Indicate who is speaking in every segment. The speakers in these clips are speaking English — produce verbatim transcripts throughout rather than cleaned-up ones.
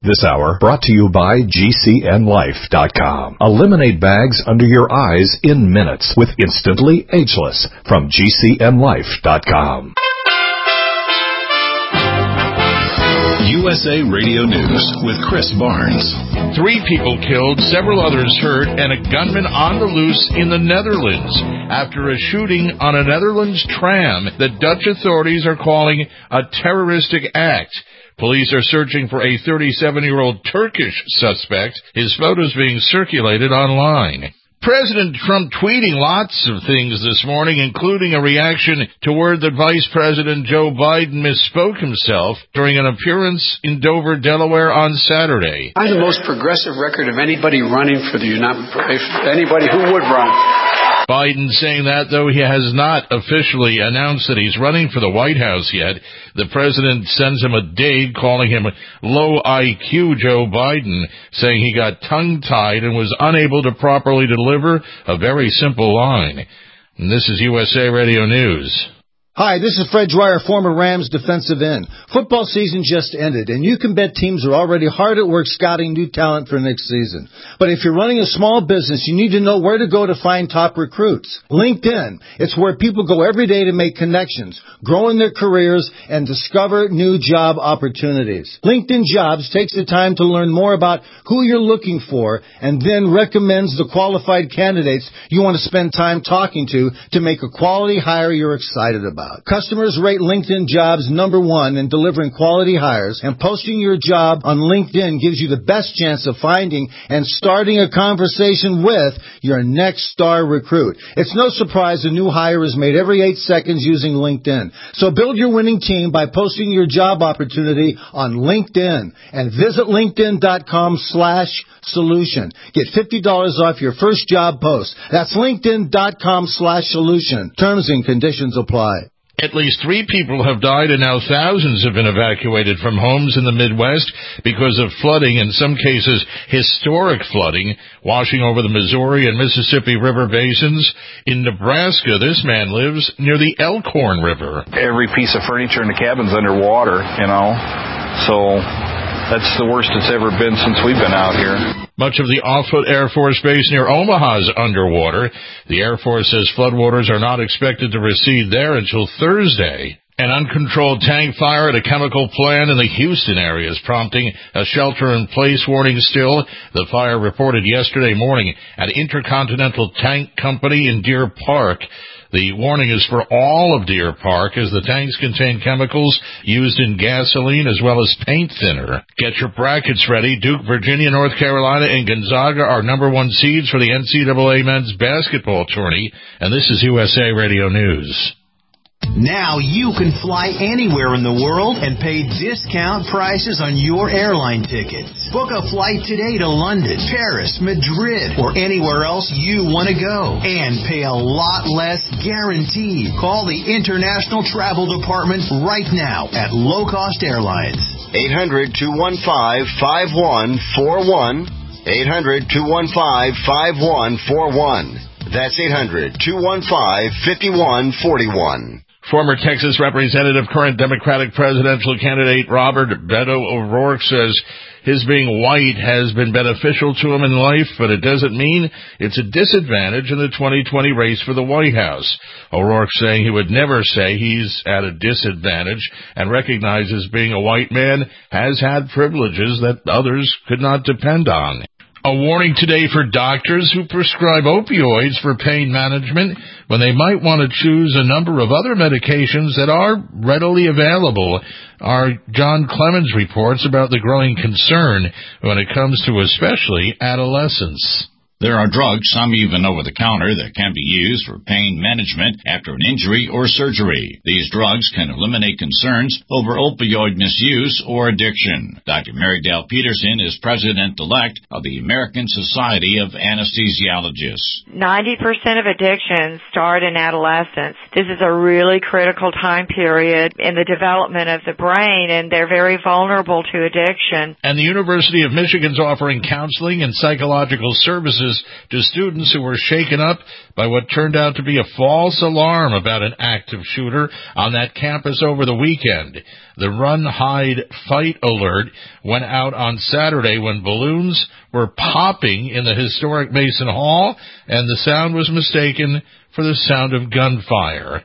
Speaker 1: This hour brought to you by G C N Life dot com. Eliminate bags under your eyes in minutes with Instantly Ageless from G C N Life dot com. U S A Radio News with Chris Barnes.
Speaker 2: Three people killed, several others hurt, and a gunman on the loose in the Netherlands after a shooting on a Netherlands tram that Dutch authorities are calling a terroristic act. Police are searching for a thirty-seven-year-old Turkish suspect. His photos being circulated online. President Trump tweeting lots of things this morning, including a reaction to word that Vice President Joe Biden misspoke himself during an appearance in Dover, Delaware on Saturday.
Speaker 3: I have the most progressive record of anybody running for the United States, anybody who would run.
Speaker 2: Biden saying that, though he has not officially announced that he's running for the White House yet. The president sends him a dig, calling him low I Q Joe Biden, saying he got tongue-tied and was unable to properly deliver a very simple line. And this is U S A Radio News.
Speaker 4: Hi, this is Fred Dwyer, former Rams defensive end. Football season just ended, and you can bet teams are already hard at work scouting new talent for next season. But if you're running a small business, you need to know where to go to find top recruits. LinkedIn. It's where people go every day to make connections, grow in their careers, and discover new job opportunities. LinkedIn Jobs takes the time to learn more about who you're looking for and then recommends the qualified candidates you want to spend time talking to to make a quality hire you're excited about. Customers rate LinkedIn Jobs number one in delivering quality hires, and posting your job on LinkedIn gives you the best chance of finding and starting a conversation with your next star recruit. It's no surprise a new hire is made every eight seconds using LinkedIn. So build your winning team by posting your job opportunity on LinkedIn and visit LinkedIn.com slash solution. Get fifty dollars off your first job post. That's LinkedIn.com slash solution. Terms and conditions apply.
Speaker 2: At least three people have died, and now thousands have been evacuated from homes in the Midwest because of flooding, in some cases historic flooding, washing over the Missouri and Mississippi River basins. In Nebraska, this man lives near the Elkhorn River.
Speaker 5: Every piece of furniture in the cabin's underwater, you know, so that's the worst it's ever been since we've been out here.
Speaker 2: Much of the Offutt Air Force Base near Omaha is underwater. The Air Force says floodwaters are not expected to recede there until Thursday. An uncontrolled tank fire at a chemical plant in the Houston area is prompting a shelter-in-place warning still. The fire reported yesterday morning at Intercontinental Tank Company in Deer Park. The warning is for all of Deer Park, as the tanks contain chemicals used in gasoline as well as paint thinner. Get your brackets ready. Duke, Virginia, North Carolina, and Gonzaga are number one seeds for the N C double A men's basketball tourney. And this is U S A Radio News.
Speaker 6: Now you can fly anywhere in the world and pay discount prices on your airline tickets. Book a flight today to London, Paris, Madrid, or anywhere else you want to go and pay a lot less guaranteed. Call the International Travel Department right now at Low Cost Airlines.
Speaker 7: eight hundred, two one five, five one four one. eight hundred, two one five, five one four one. That's eight hundred, two one five, five one four one.
Speaker 2: Former Texas Representative, current Democratic presidential candidate Robert Beto O'Rourke says his being white has been beneficial to him in life, but it doesn't mean it's a disadvantage in the twenty twenty race for the White House. O'Rourke saying he would never say he's at a disadvantage and recognizes being a white man has had privileges that others could not depend on. A warning today for doctors who prescribe opioids for pain management when they might want to choose a number of other medications that are readily available. Our John Clemens reports about the growing concern when it comes to especially adolescents.
Speaker 8: There are drugs, some even over-the-counter, that can be used for pain management after an injury or surgery. These drugs can eliminate concerns over opioid misuse or addiction. Doctor Mary Dale Peterson is president-elect of the American Society of Anesthesiologists.
Speaker 9: ninety percent of addictions start in adolescence. This is a really critical time period in the development of the brain, and they're very vulnerable to addiction.
Speaker 2: And the University of Michigan's offering counseling and psychological services messages to students who were shaken up by what turned out to be a false alarm about an active shooter on that campus over the weekend. The run, hide, fight alert went out on Saturday when balloons were popping in the historic Mason Hall, and the sound was mistaken for the sound of gunfire.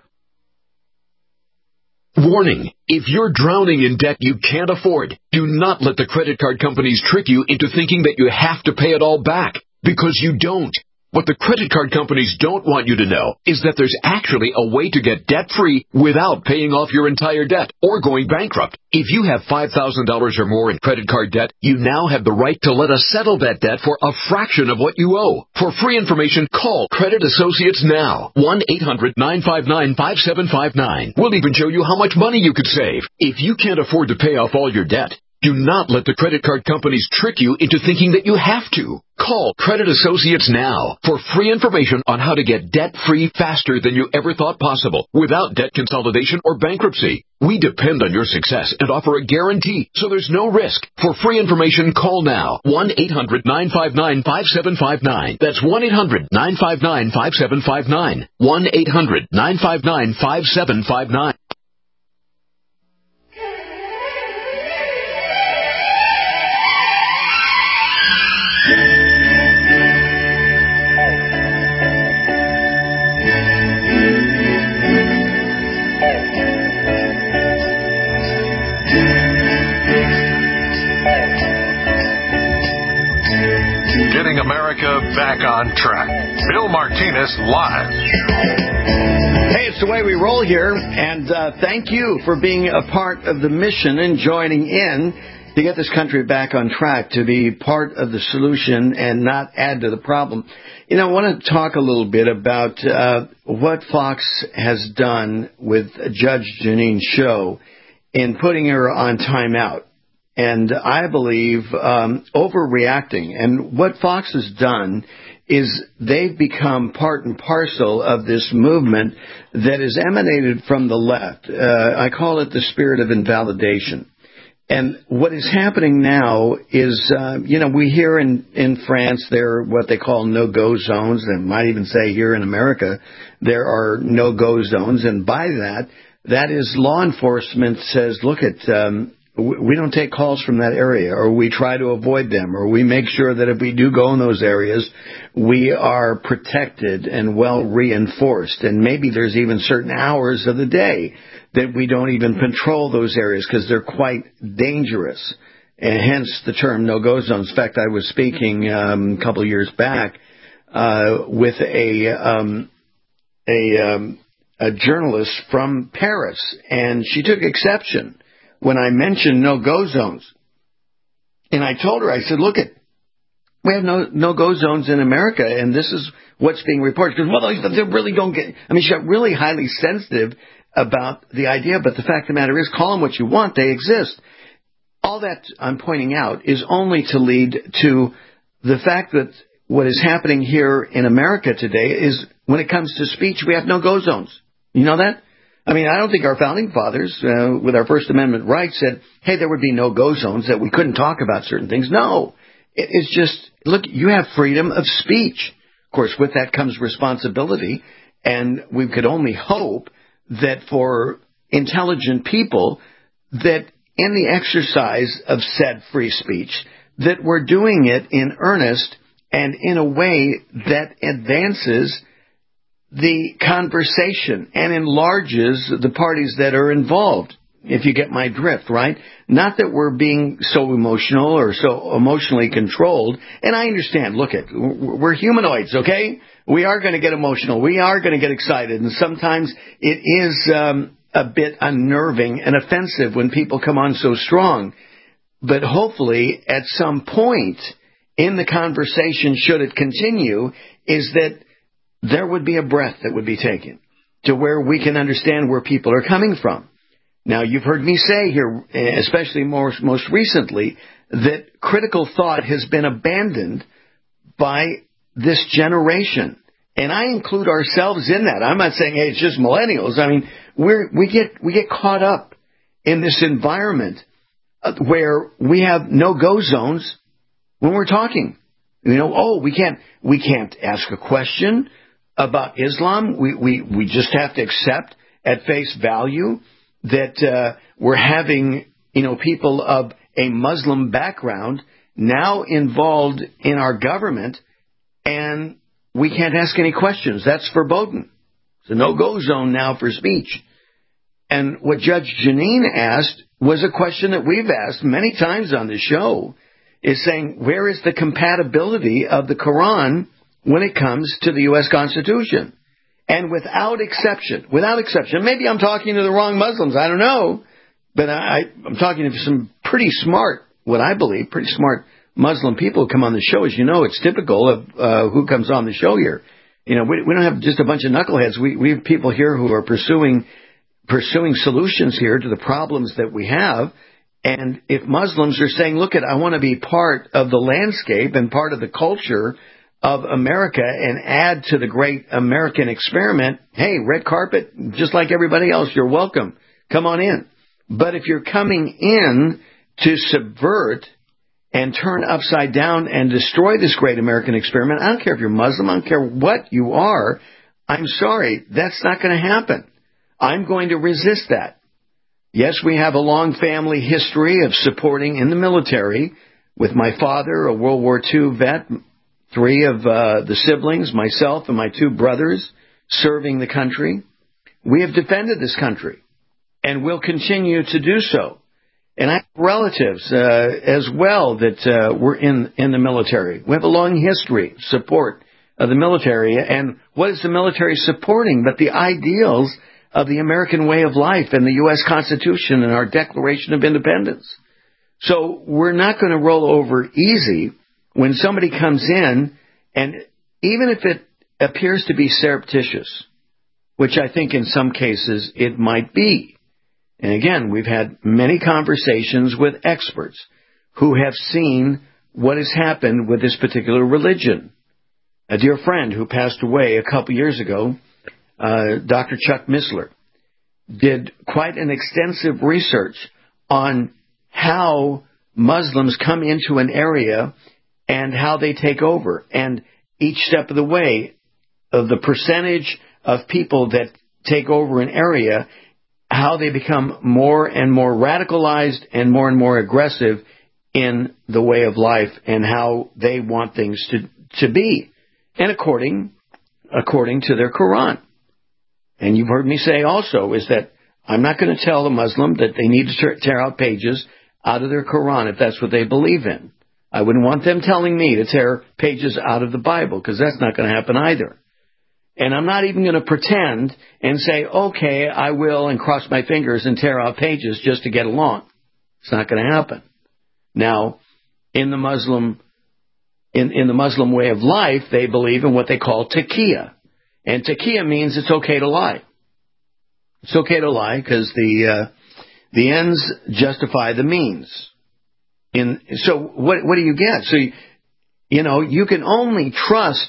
Speaker 10: Warning, if you're drowning in debt you can't afford, do not let the credit card companies trick you into thinking that you have to pay it all back, because you don't. What the credit card companies don't want you to know is that there's actually a way to get debt-free without paying off your entire debt or going bankrupt. If you have five thousand dollars or more in credit card debt, you now have the right to let us settle that debt for a fraction of what you owe. For free information, call Credit Associates now. one eight hundred nine five nine five seven five nine. We'll even show you how much money you could save. If you can't afford to pay off all your debt, do not let the credit card companies trick you into thinking that you have to. Call Credit Associates now for free information on how to get debt-free faster than you ever thought possible without debt consolidation or bankruptcy. We depend on your success and offer a guarantee, so there's no risk. For free information, call now. one eight hundred nine five nine five seven five nine. That's one eight hundred nine five nine five seven five nine. one eight hundred nine five nine five seven five nine.
Speaker 1: Getting America back on track. Bill Martinez live.
Speaker 11: Hey, it's the way we roll here, and uh, thank you for being a part of the mission and joining in to get this country back on track, to be part of the solution and not add to the problem. You know, I want to talk a little bit about uh, what Fox has done with Judge Jeanine Shah in putting her on timeout. And I believe um, overreacting. And what Fox has done is they've become part and parcel of this movement that is emanated from the left. Uh, I call it the spirit of invalidation. And what is happening now is, uh, you know, we hear in, in France there are what they call no-go zones. And might even say here in America there are no-go zones. And by that, that is law enforcement says, look at... Um, we don't take calls from that area, or we try to avoid them, or we make sure that if we do go in those areas, we are protected and well reinforced. And maybe there's even certain hours of the day that we don't even patrol those areas because they're quite dangerous, and hence the term no-go zones. In fact, I was speaking um, a couple of years back uh, with a um, a, um, a journalist from Paris, and she took exception when I mentioned no-go zones. And I told her, I said, look, it, we have no, no-go zones in America, and this is what's being reported. Because, well, they really don't get... I mean, she got really highly sensitive about the idea, but the fact of the matter is, call them what you want, they exist. All that I'm pointing out is only to lead to the fact that what is happening here in America today is, when it comes to speech, we have no-go zones. You know that? I mean, I don't think our founding fathers, uh, with our First Amendment rights, said, hey, there would be no-go zones, that we couldn't talk about certain things. No. It, it's just, look, you have freedom of speech. Of course, with that comes responsibility, and we could only hope that for intelligent people, that in the exercise of said free speech, that we're doing it in earnest and in a way that advances the conversation and enlarges the parties that are involved, if you get my drift, right? Not that we're being so emotional or so emotionally controlled. And I understand, look, it, we're humanoids, okay? We are going to get emotional. We are going to get excited. And sometimes it is um, a bit unnerving and offensive when people come on so strong. But hopefully at some point in the conversation, should it continue, is that there would be a breath that would be taken to where we can understand where people are coming from. Now, you've heard me say here, especially more, most recently, that critical thought has been abandoned by this generation. And I include ourselves in that. I'm not saying, hey, it's just millennials. I mean, we're, we get, we get caught up in this environment where we have no-go zones when we're talking. You know, oh, we can't we can't ask a question about Islam. We we we just have to accept at face value that uh, we're having, you know, people of a Muslim background now involved in our government, and we can't ask any questions. That's verboten. It's a no-go zone now for speech. And what Judge Jeanine asked was a question that we've asked many times on the show, is saying, where is the compatibility of the Quran when it comes to the U S Constitution? And without exception, without exception, maybe I'm talking to the wrong Muslims, I don't know, but I, I'm talking to some pretty smart, what I believe, pretty smart Muslim people who come on the show. As you know, it's typical of uh, who comes on the show here. You know, we, we don't have just a bunch of knuckleheads. We, we have people here who are pursuing pursuing solutions here to the problems that we have. And if Muslims are saying, look, I want to be part of the landscape and part of the culture of America and add to the great American experiment, hey, red carpet, just like everybody else, you're welcome. Come on in. But if you're coming in to subvert and turn upside down and destroy this great American experiment, I don't care if you're Muslim, I don't care what you are, I'm sorry, that's not going to happen. I'm going to resist that. Yes, we have a long family history of supporting in the military, with my father, a World War Two vet, three of uh, the siblings, myself and my two brothers, serving the country. We have defended this country, and will continue to do so. And I have relatives uh, as well that uh, were in, in the military. We have a long history of support of the military. And what is the military supporting but the ideals of the American way of life and the U S Constitution and our Declaration of Independence? So we're not going to roll over easy when somebody comes in, and even if it appears to be surreptitious, which I think in some cases it might be. And again, we've had many conversations with experts who have seen what has happened with this particular religion. A dear friend who passed away a couple years ago, uh, Doctor Chuck Missler, did quite an extensive research on how Muslims come into an area and how they take over. And each step of the way, of the percentage of people that take over an area, how they become more and more radicalized and more and more aggressive in the way of life and how they want things to, to be. And according, according to their Quran. And you've heard me say also is that I'm not going to tell a Muslim that they need to tear out pages out of their Quran if that's what they believe in. I wouldn't want them telling me to tear pages out of the Bible, because that's not going to happen either. And I'm not even going to pretend and say, okay, I will, and cross my fingers and tear out pages just to get along. It's not going to happen. Now, in the Muslim in, in the Muslim way of life, they believe in what they call taqiyya. And taqiyya means it's okay to lie. It's okay to lie because the uh, the ends justify the means. In so what what do you get? So you, you know you can only trust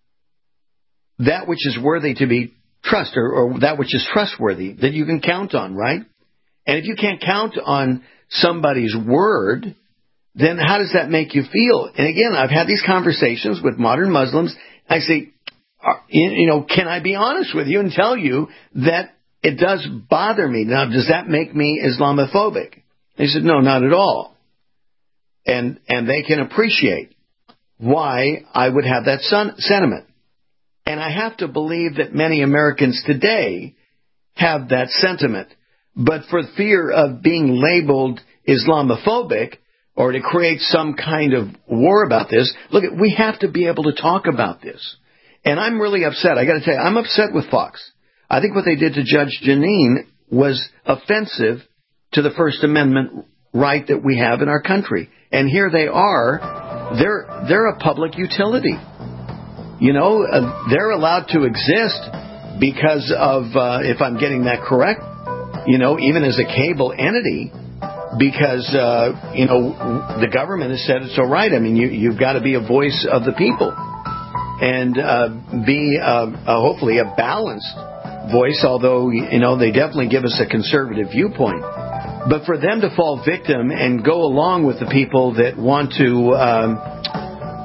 Speaker 11: that which is worthy to be trusted, or, or that which is trustworthy that you can count on, right? And if you can't count on somebody's word, then how does that make you feel? And again, I've had these conversations with modern Muslims. I say, you know, can I be honest with you and tell you that it does bother me? Now, does that make me Islamophobic? They said, no, not at all. And and they can appreciate why I would have that son- sentiment. And I have to believe that many Americans today have that sentiment. But for fear of being labeled Islamophobic or to create some kind of war about this, look, we have to be able to talk about this. And I'm really upset. I got to tell you, I'm upset with Fox. I think what they did to Judge Jeanine was offensive to the First Amendment right that we have in our country. And here they are. They're they're a public utility. You know, uh, they're allowed to exist because of, uh, if I'm getting that correct, you know, even as a cable entity, because, uh, you know, the government has said it's all right. I mean, you, you've got to be a voice of the people and uh, be uh, uh, hopefully a balanced voice, although, you know, they definitely give us a conservative viewpoint. But for them to fall victim and go along with the people that want to, um,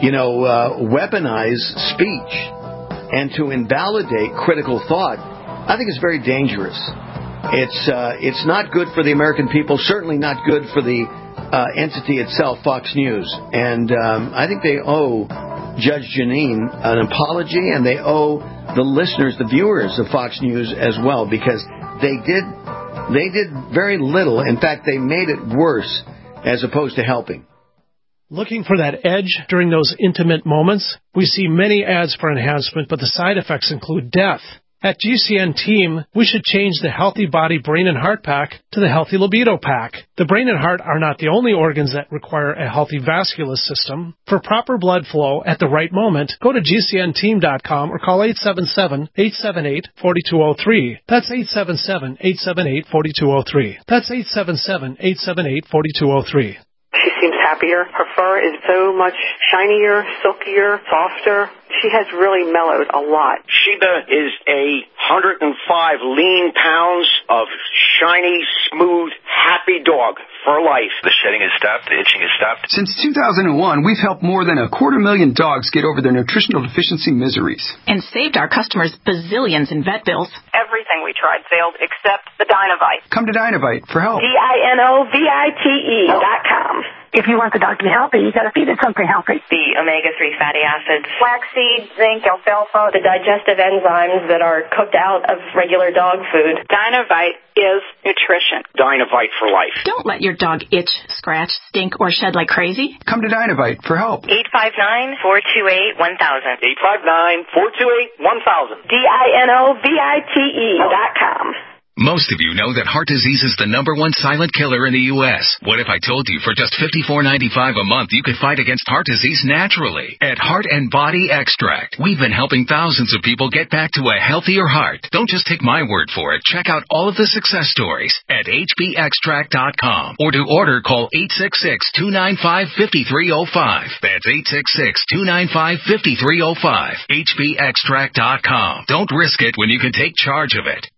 Speaker 11: you know, uh, weaponize speech and to invalidate critical thought, I think is very dangerous. It's uh, it's not good for the American people, certainly not good for the uh, entity itself, Fox News. And um, I think they owe Judge Jeanine an apology, and they owe the listeners, the viewers of Fox News as well, because they did they did very little. In fact, they made it worse as opposed to helping.
Speaker 12: Looking for that edge during those intimate moments? We see many ads for enhancement, but the side effects include death. At G C N Team, we should change the Healthy Body Brain and Heart Pack to the Healthy Libido Pack. The brain and heart are not the only organs that require a healthy vascular system. For proper blood flow at the right moment, go to G C N team dot com or call eight seven seven, eight seven eight, four two zero three. That's eight seven seven, eight seven eight, four two zero three. That's eight seven seven, eight seven eight, four two zero three.
Speaker 13: She seems happier. Her fur is so much shinier, silkier, softer. She has really mellowed a lot.
Speaker 14: Sheba is a one hundred five lean pounds of shiny, smooth, happy dog for life.
Speaker 15: The shedding has stopped. The itching has stopped.
Speaker 16: Since two thousand one, we've helped more than a quarter million dogs get over their nutritional deficiency miseries.
Speaker 17: And saved our customers bazillions in vet bills.
Speaker 18: Everything we tried failed except the Dynovite.
Speaker 16: Come to Dynovite for help.
Speaker 18: D I N O V I T E dot com.
Speaker 19: If you want the dog to be healthy, you got to feed it something healthy.
Speaker 20: The omega three fatty acids,
Speaker 21: flaxseed, zinc, alfalfa,
Speaker 22: the digestive enzymes that are cooked out of regular dog food.
Speaker 18: Dynovite is nutrition.
Speaker 14: Dynovite for life.
Speaker 17: Don't let your dog itch, scratch, stink, or shed like crazy.
Speaker 16: Come to Dynovite for help.
Speaker 20: eight five nine, four two eight, one thousand.
Speaker 14: eight five nine, four two eight, one thousand.
Speaker 21: D I N O V I T E dot com.
Speaker 23: Most of you know that heart disease is the number one silent killer in the U S What if I told you for just fifty-four ninety-five a month you could fight against heart disease naturally? At Heart and Body Extract, we've been helping thousands of people get back to a healthier heart. Don't just take my word for it. Check out all of the success stories at H B extract dot com. Or to order, call eight six six, two nine five, five three zero five. That's eight six six, two nine five, five three zero five. H B extract dot com. Don't risk it when you can take charge of it.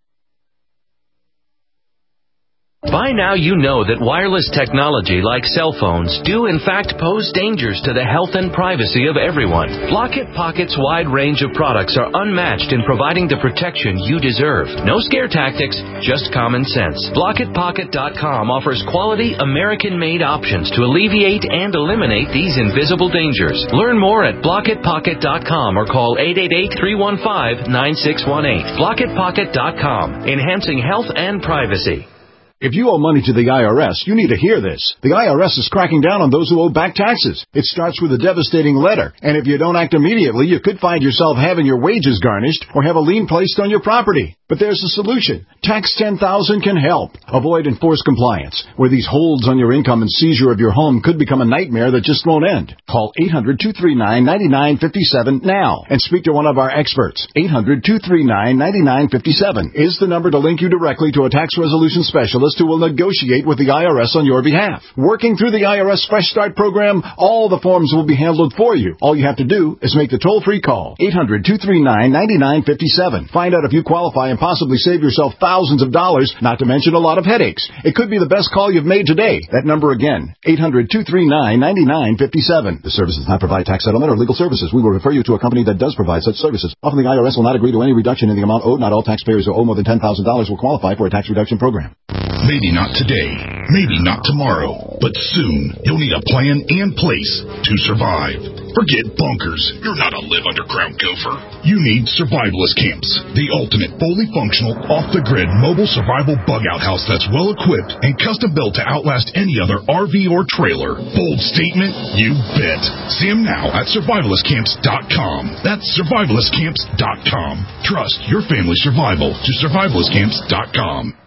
Speaker 24: By now you know that wireless technology like cell phones do in fact pose dangers to the health and privacy of everyone. Blockit Pocket's wide range of products are unmatched in providing the protection you deserve. No scare tactics, just common sense. Blockit Pocket dot com offers quality American-made options to alleviate and eliminate these invisible dangers. Learn more at Blockit Pocket dot com or call eight eight eight, three one five, nine six one eight. Blockit Pocket dot com, enhancing health and privacy.
Speaker 25: If you owe money to the I R S, you need to hear this. The I R S is cracking down on those who owe back taxes. It starts with a devastating letter, and if you don't act immediately, you could find yourself having your wages garnished or have a lien placed on your property. But there's a solution. Tax ten thousand can help. Avoid enforced compliance, where these holds on your income and seizure of your home could become a nightmare that just won't end. Call eight hundred, two three nine, nine nine five seven now and speak to one of our experts. eight hundred, two three nine, nine nine five seven is the number to link you directly to a tax resolution specialist who will negotiate with the I R S on your behalf. Working through the I R S Fresh Start program, all the forms will be handled for you. All you have to do is make the toll-free call. eight hundred, two three nine, nine nine five seven. Find out if you qualify and possibly save yourself thousands of dollars, not to mention a lot of headaches. It could be the best call you've made today. That number again, eight hundred, two three nine, nine nine five seven. The service does not provide tax settlement or legal services. We will refer you to a company that does provide such services. Often the I R S will not agree to any reduction in the amount owed. Not all taxpayers who owe more than ten thousand dollars will qualify for a tax reduction program.
Speaker 26: Maybe not today, maybe not tomorrow, but soon you'll need a plan and place to survive. Forget bunkers. You're not a live underground gopher. You need Survivalist Camps, the ultimate fully functional, off-the-grid mobile survival bug-out house that's well-equipped and custom-built to outlast any other R V or trailer. Bold statement? You bet. See them now at survivalist camps dot com. That's survivalist camps dot com. Trust your family's survival to survivalist camps dot com.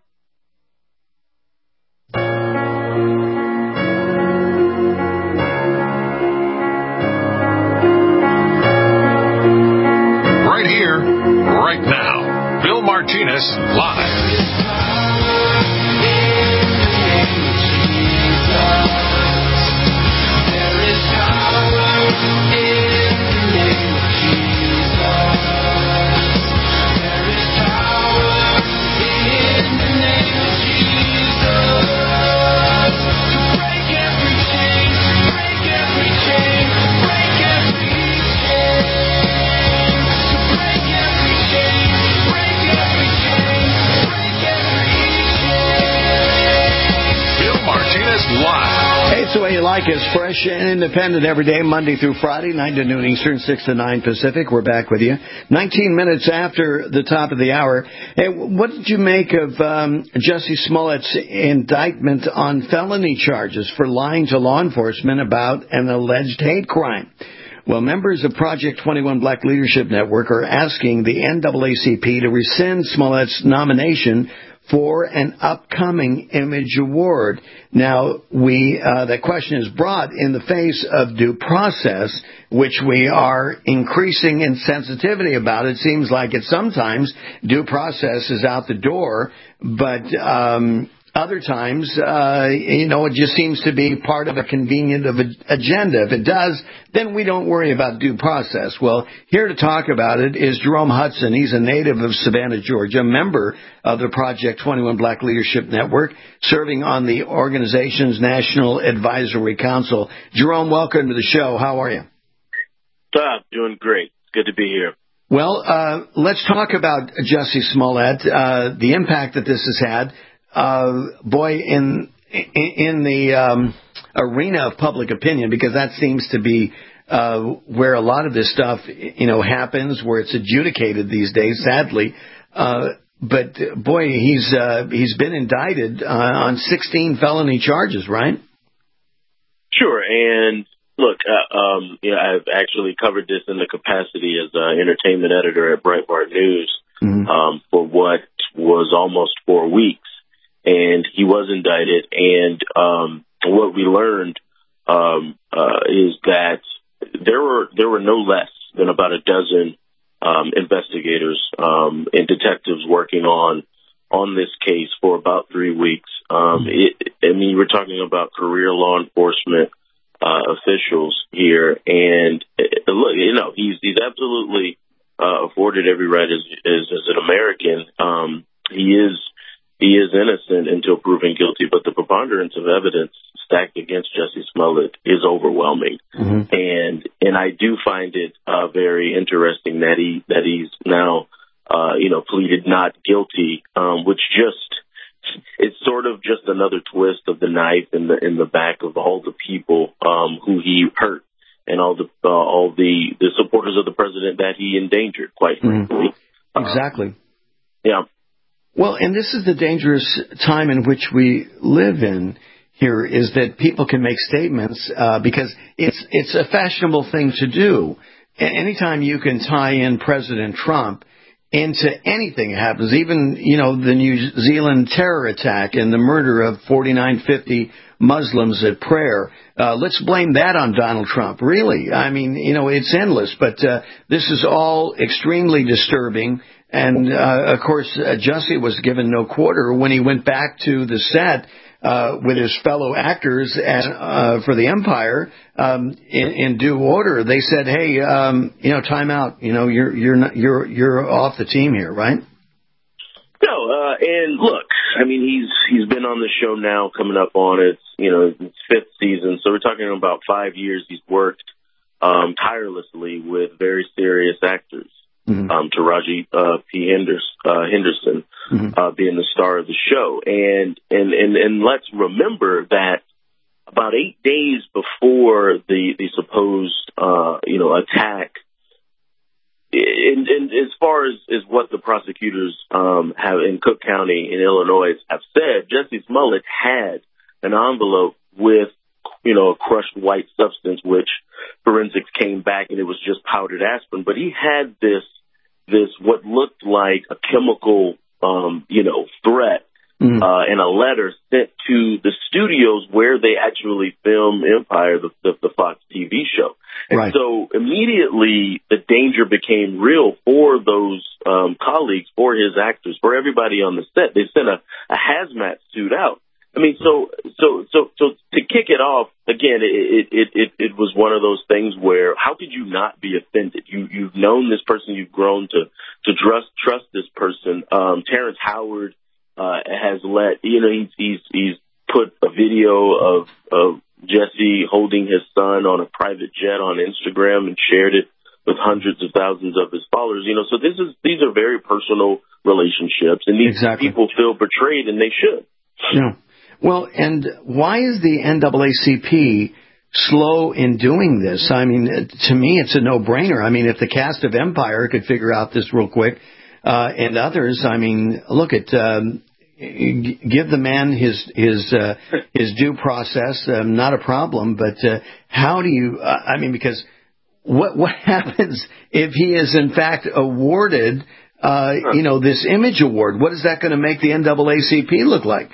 Speaker 1: Right now, Bill Martinez live.
Speaker 27: Break every chain, break every chain, break
Speaker 11: Smollett is fresh and independent every day, Monday through Friday, nine to noon Eastern, six to nine Pacific. We're back with you. nineteen minutes after the top of the hour. Hey, what did you make of um, Jussie Smollett's indictment on felony charges for lying to law enforcement about an alleged hate crime? Well, members of Project twenty-one Black Leadership Network are asking the N double A C P to rescind Smollett's nomination for an upcoming Image Award. Now, we uh, that question is brought in the face of due process, which we are increasing in sensitivity about. It seems like it sometimes due process is out the door, but um, other times, uh, you know, it just seems to be part of a convenient of a agenda. If it does, then we don't worry about due process. Well, here to talk about it is Jerome Hudson. He's a native of Savannah, Georgia, member of the Project twenty-one Black Leadership Network, serving on the organization's National Advisory Council. Jerome, welcome to the show. How are you?
Speaker 3: Stop. Doing great. It's good to be here.
Speaker 11: Well, uh, let's talk about Jussie Smollett, uh, the impact that this has had. Uh, boy, in in the um, arena of public opinion, because that seems to be uh, where a lot of this stuff, you know, happens, where it's adjudicated these days, sadly. Uh, but boy, he's uh, he's been indicted uh, on sixteen felony charges, right?
Speaker 3: Sure, and look, uh, um, you know, I've actually covered this in the capacity as an entertainment editor at Breitbart News mm-hmm. um, for what was almost four weeks. And he was indicted, and um, what we learned um, uh, is that there were there were no less than about a dozen um, investigators um, and detectives working on on this case for about three weeks. Um, it, I mean, we're talking about career law enforcement uh, officials here, and uh, look, you know, he's he's absolutely uh, afforded every right as as, as an American. Um, he is. He is innocent until proven guilty, but the preponderance of evidence stacked against Jussie Smollett is overwhelming. Mm-hmm. And and I do find it uh, very interesting that he that he's now uh, you know pleaded not guilty, um, which just it's sort of just another twist of the knife in the in the back of all the people um, who he hurt and all the uh, all the, the supporters of the president that he endangered. Quite frankly,
Speaker 11: mm-hmm. exactly.
Speaker 3: Uh, yeah.
Speaker 11: Well, and this is the dangerous time in which we live in here, is that people can make statements uh, because it's it's a fashionable thing to do. Anytime you can tie in President Trump into anything that happens, even, you know, the New Zealand terror attack and the murder of forty-nine fifty Muslims at prayer, uh, let's blame that on Donald Trump. Really, I mean, you know, it's endless, but uh, this is all extremely disturbing. And, uh, of course, uh, Jussie was given no quarter when he went back to the set uh, with his fellow actors at, uh, for the Empire um, in, in due order. They said, "Hey, um, you know, time out. You know, you're you're not, you're you're off the team here, right?"
Speaker 3: No, uh, and look, I mean, he's he's been on the show now, coming up on its you know its fifth season. So we're talking about five years. He's worked um, tirelessly with very serious actors. Mm-hmm. Um, Taraji uh, P. Henderson, uh, Henderson mm-hmm. uh, being the star of the show. And, and, and, and let's remember that about eight days before the, the supposed, uh, you know, attack, and, and as far as, as what the prosecutors um, have in Cook County in Illinois have said, Jussie Smollett had an envelope with, you know, a crushed white substance, which forensics came back and it was just powdered aspirin. But he had this, this what looked like a chemical, um, you know, threat mm. uh, and a letter sent to the studios where they actually filmed Empire, the, the, the Fox T V show. And right. so immediately the danger became real for those um, colleagues, for his actors, for everybody on the set. They sent a, a hazmat suit out. I mean, so, so, so, so to kick it off, again, it, it, it, it was one of those things where how could you not be offended? You, you've known this person, you've grown to, to trust, trust this person. Um, Terrence Howard, uh, has let, you know, he's, he's, he's put a video of, of Jussie holding his son on a private jet on Instagram and shared it with hundreds of thousands of his followers. You know, so this is, these are very personal relationships, and these exactly. people feel betrayed, and they should.
Speaker 11: Yeah. Well, and why is the N double A C P slow in doing this? I mean, to me, it's a no-brainer. I mean, if the cast of Empire could figure out this real quick, uh, and others, I mean, look at, um, give the man his his uh, his due process, um, not a problem. But uh, how do you? Uh, I mean, because what what happens if he is in fact awarded, uh, you know, this image award? What is that going to make the N double A C P look like?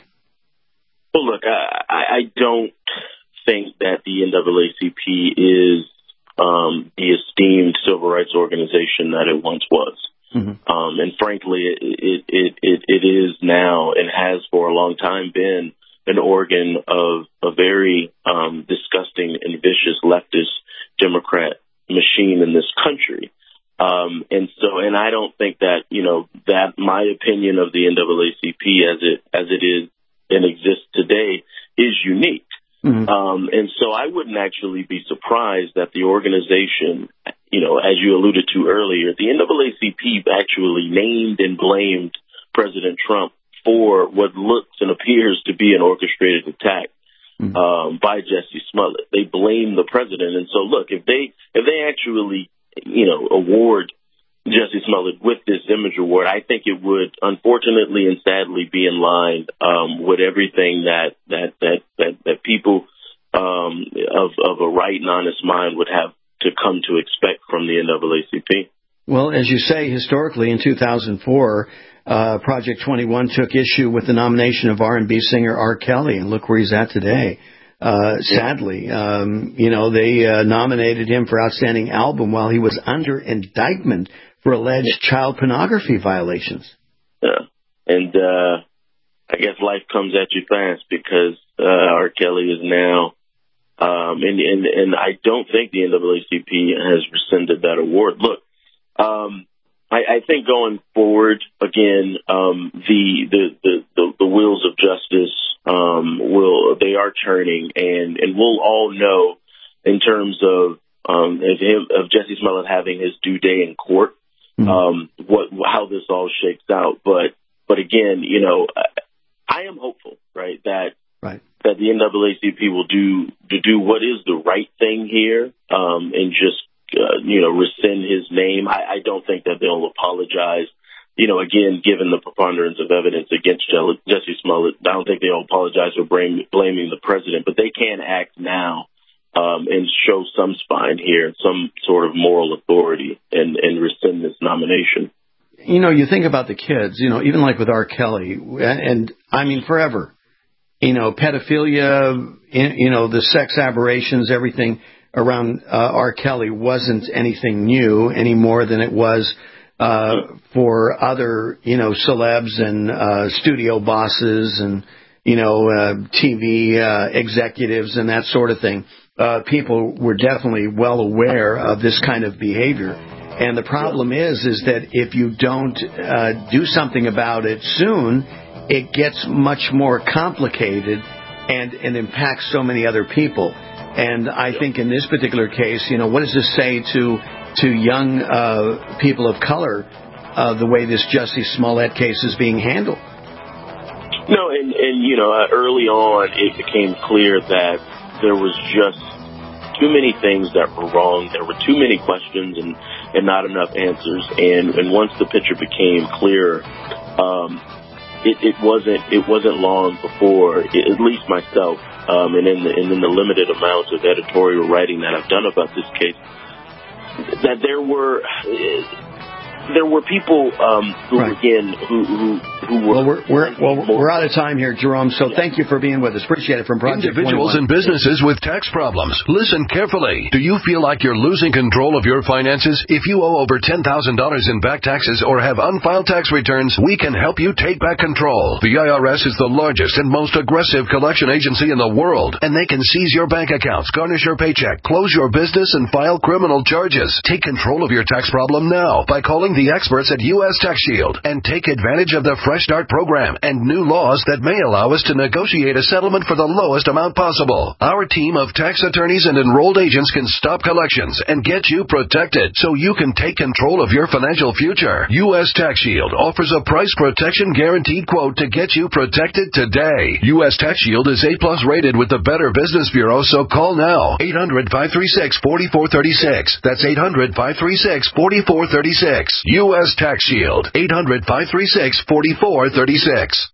Speaker 3: Well, look, I, I don't think that the N double A C P is um, the esteemed civil rights organization that it once was. Mm-hmm. Um, and frankly, it, it, it, it, it is now and has for a long time been an organ of a very um, disgusting and vicious leftist Democrat machine in this country. Um, and so, and I don't think that, you know, that my opinion of the N double A C P as it, as it is and exists today is unique. Mm-hmm. Um, and so I wouldn't actually be surprised that the organization, you know, as you alluded to earlier, the N double A C P actually named and blamed President Trump for what looks and appears to be an orchestrated attack mm-hmm. um, by Jussie Smollett. They blame the president. And so, look, if they if they actually, you know, award Jussie Smollett with this image award, I think it would, unfortunately and sadly, be in line um, with everything that that that that, that people um, of of a right and honest mind would have to come to expect from the N double A C P.
Speaker 11: Well, as you say, historically, in two thousand four, uh, Project twenty-one took issue with the nomination of R and B singer R. Kelly, and look where he's at today. Uh, sadly, um, you know, they uh, nominated him for Outstanding Album while he was under indictment for alleged child pornography violations.
Speaker 3: Yeah, and uh, I guess life comes at you fast because uh, R. Kelly is now, um, and, and and I don't think the N double A C P has rescinded that award. Look, um, I, I think going forward, again, um, the, the, the, the, the wheels of justice um, will they are turning, and, and we'll all know in terms of um, of, him, of Jussie Smollett having his due day in court. Um, what, how this all shakes out. But, but again, you know, I, I am hopeful, right, that,
Speaker 11: right.
Speaker 3: that the N double A C P will do, to do what is the right thing here, um, and just, uh, you know, rescind his name. I, I don't think that they'll apologize. You know, again, given the preponderance of evidence against Jussie Smollett, I don't think they'll apologize for blame, blaming the president, but they can act now. Um, and show some spine here, some sort of moral authority, and, and rescind this nomination.
Speaker 11: You know, you think about the kids, you know, even like with R. Kelly, and, and I mean, forever, you know, pedophilia, you know, the sex aberrations, everything around uh, R. Kelly wasn't anything new any more than it was uh, for other, you know, celebs and uh, studio bosses and, you know, uh, T V uh, executives and that sort of thing. Uh, people were definitely well aware of this kind of behavior. And the problem is, is that if you don't uh, do something about it soon, it gets much more complicated and, and impacts so many other people. And I think in this particular case, you know, what does this say to to young uh, people of color, uh, the way this Jussie Smollett case is being handled?
Speaker 3: No, and, and you know, uh, early on it became clear that there was just too many things that were wrong. There were too many questions and, and not enough answers. And, and once the picture became clearer, um, it, it wasn't it wasn't long before, it, at least myself, um, and in the and in the limited amount of editorial writing that I've done about this case, that there were. Uh, There were people um, who, right. again, who who, who were...
Speaker 11: Well, we're, we're, well, we're out of time here, Jerome, so thank you for being with us. Appreciate it from Project
Speaker 1: Individuals
Speaker 11: twenty-one.
Speaker 1: and businesses with tax problems, listen carefully. Do you feel like you're losing control of your finances? If you owe over ten thousand dollars in back taxes or have unfiled tax returns, we can help you take back control. The I R S is the largest and most aggressive collection agency in the world, and they can seize your bank accounts, garnish your paycheck, close your business, and file criminal charges. Take control of your tax problem now by calling the experts at U S Tax Shield and take advantage of the fresh Fresh Start program and new laws that may allow us to negotiate a settlement for the lowest amount possible. Our team of tax attorneys and enrolled agents can stop collections and get you protected so you can take control of your financial future. U S Tax Shield offers a price protection guaranteed quote to get you protected today. U S Tax Shield is A plus rated with the Better Business Bureau, so call now. eight hundred, five three six, four four three six. That's eight hundred, five three six, four four three six. U S Tax Shield. eight hundred, five three six, four four three six.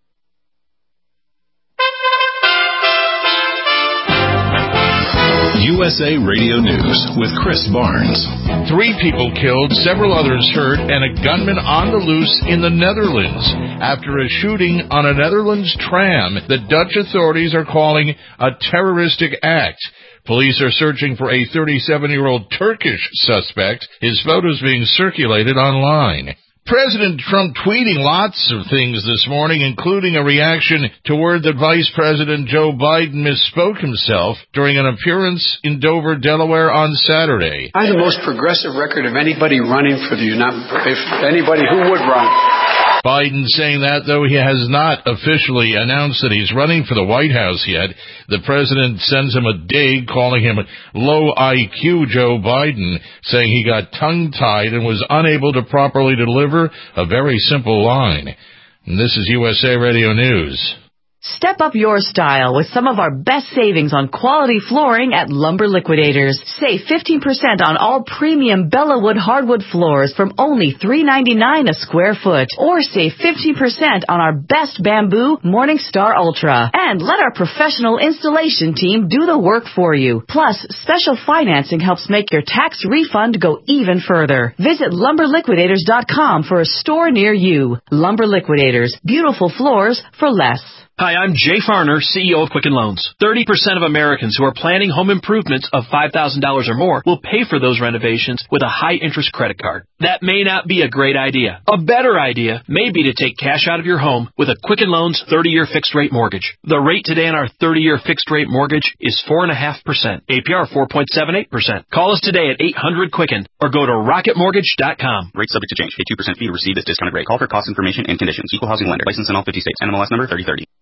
Speaker 4: U S A Radio News with Chris Barnes.
Speaker 2: Three people killed, several others hurt, and a gunman on the loose in the Netherlands after a shooting on a Netherlands tram that Dutch authorities are calling a terroristic act. Police are searching for a thirty-seven-year-old Turkish suspect. His photos being circulated online. President Trump tweeting lots of things this morning, including a reaction to word that Vice President Joe Biden misspoke himself during an appearance in Dover, Delaware on Saturday.
Speaker 5: I have the most progressive record of anybody running for the United States, anybody who would run.
Speaker 2: Biden saying that, though he has not officially announced that he's running for the White House yet. The president sends him a dig, calling him low I Q Joe Biden, saying he got tongue-tied and was unable to properly deliver a very simple line. And this is U S A Radio News.
Speaker 6: Step up your style with some of our best savings on quality flooring at Lumber Liquidators. Save fifteen percent on all premium Bellawood hardwood floors from only three ninety-nine a square foot. Or save fifteen percent on our best bamboo Morningstar Ultra. And let our professional installation team do the work for you. Plus, special financing helps make your tax refund go even further. Visit lumber liquidators dot com for a store near you. Lumber Liquidators. Beautiful floors for less.
Speaker 7: Hi, I'm Jay Farner, C E O of Quicken Loans. thirty percent of Americans who are planning home improvements of five thousand dollars or more will pay for those renovations with a high-interest credit card. That may not be a great idea. A better idea may be to take cash out of your home with a Quicken Loans thirty-year fixed-rate mortgage. The rate today on our thirty-year fixed-rate mortgage is four point five percent. A P R four point seven eight percent. Call us today at eight hundred Quicken or go to rocket mortgage dot com.
Speaker 8: Rate subject to change. A two percent fee to receive this discounted rate. Call for cost information and conditions. Equal housing lender. License in all fifty states. N M L S number thirty thirty.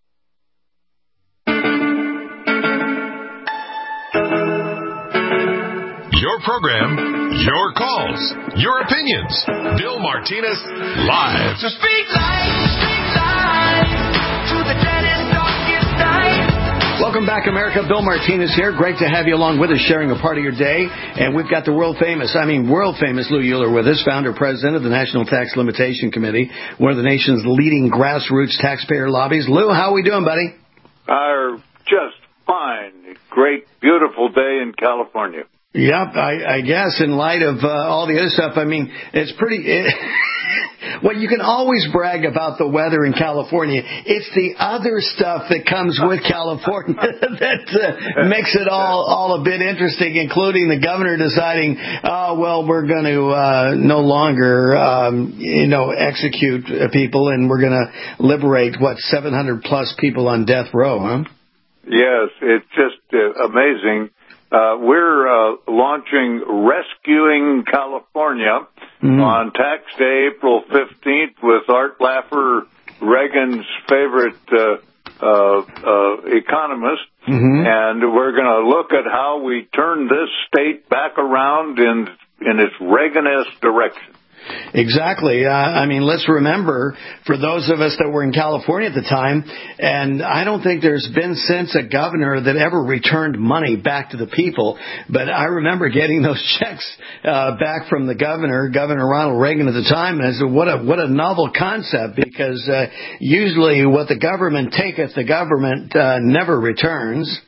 Speaker 9: Your program, your calls, your opinions. Bill Martinez, live.
Speaker 27: So speak life, speak life to the dead and darkest night.
Speaker 11: Welcome back, America. Bill Martinez here. Great to have you along with us, sharing a part of your day. And we've got the world famous, I mean world famous Lou Euler with us, founder, president of the National Tax Limitation Committee, one of the nation's leading grassroots taxpayer lobbies. Lou, how are we doing, buddy?
Speaker 28: Uh, just fine. Great, beautiful day in California.
Speaker 11: Yep, I, I guess in light of uh, all the other stuff, I mean, it's pretty... It, well, you can always brag about the weather in California. It's the other stuff that comes with California that uh, makes it all, all a bit interesting, including the governor deciding, oh, well, we're going to uh, no longer, um, you know, execute people, and we're going to liberate, what, seven hundred plus people on death row, huh?
Speaker 28: Yes, it's just uh, amazing. Uh, we're uh, launching Rescuing California mm-hmm. on tax day, April fifteenth, with Art Laffer, Reagan's favorite uh, uh, uh, economist. Mm-hmm. And we're going to look at how we turn this state back around in, in its Reagan-esque direction.
Speaker 11: Exactly. Uh, I mean, let's remember, for those of us that were in California at the time, and I don't think there's been since a governor that ever returned money back to the people, but I remember getting those checks uh, back from the governor, Governor Ronald Reagan at the time, and I said, what a, what a novel concept, because uh, usually what the government taketh, the government uh, never returns.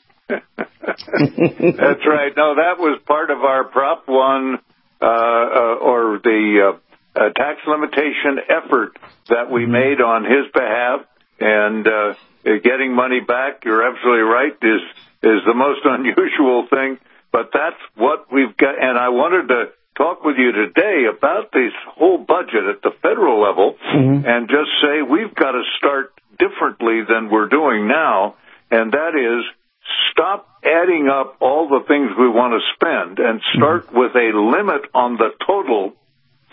Speaker 28: That's right. No, that was part of our Prop one, uh, uh, or the... Uh, Uh, tax limitation effort that we made on his behalf, and uh, getting money back, you're absolutely right, is is the most unusual thing, but that's what we've got. And I wanted to talk with you today about this whole budget at the federal level, mm-hmm. and just say we've got to start differently than we're doing now, and that is stop adding up all the things we want to spend and start mm-hmm. with a limit on the total